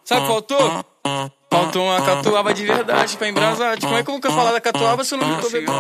Sabe o que faltou? Faltou uma catuaba de verdade pra embrasar. Como é que eu vou falar da catuaba se eu não me tô bebendo?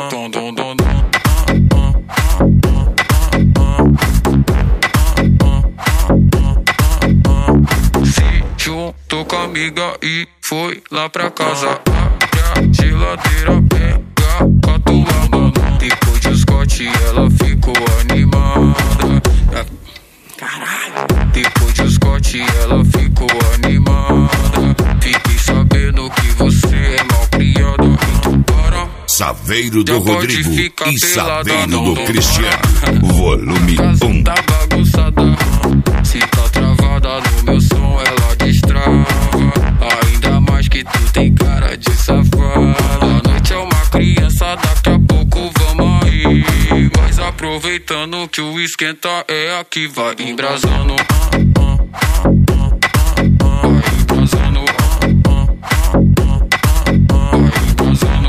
Se juntou com a amiga e foi lá pra casa. Abre a geladeira, pega a catuaba. Depois de Scott ela ficou animada. Caralho! Depois de Scott ela ficou animada. Fiquei sabendo que você é mal criada. Então para. Saveiro do Já pode Rodrigo ficar e pelada, Saveiro não, do não. Cristiano. Volume Casa 1. tá bagunçada. Se tá travada no meu som ela destrava. Ainda mais que tu tem cara de safada. A noite é uma criança, daqui a pouco vamos aí. Mas aproveitando que o esquenta é aqui, vai embrasando. Vai embrasando. Vai embrasando.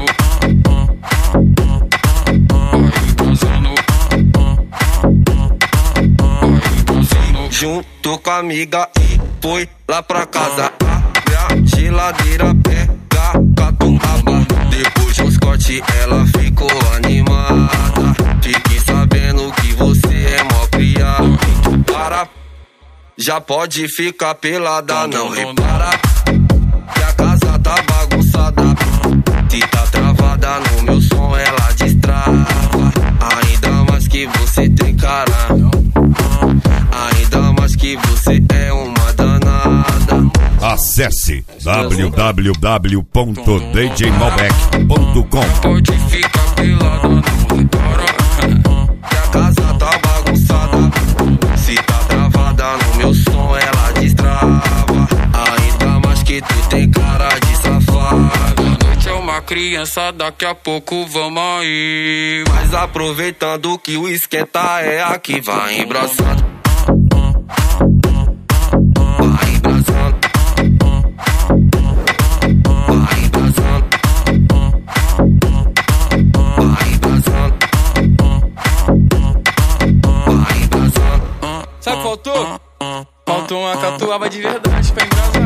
Junto com a amiga e foi lá pra casa. Abre a geladeira, pega a catuaba. Depois de Scott ela ficou animada. Fiquei sabendo que você é mó criado. Para, já pode ficar pelada, não repara que a casa tá bagunçada. Se tá travada no meu som ela destrava. Ainda mais que você tem cara. Ainda mais que você é uma danada. Acesse www.djmalbec.com. Pode ficar pelada, não repara Que a casa tá bagunçada. Se tá travada no meu som ela destrava. Ainda mais que tu tem cara de safada. A noite é uma criança, daqui a pouco vamos aí. Mas aproveitando que o esquenta é aqui, vai embraçando. Vai embraçando. Vai embraçando. Vai embraçando. Vai embraçando. Sabe o que faltou? Faltou uma catuaba de verdade pra embrasar.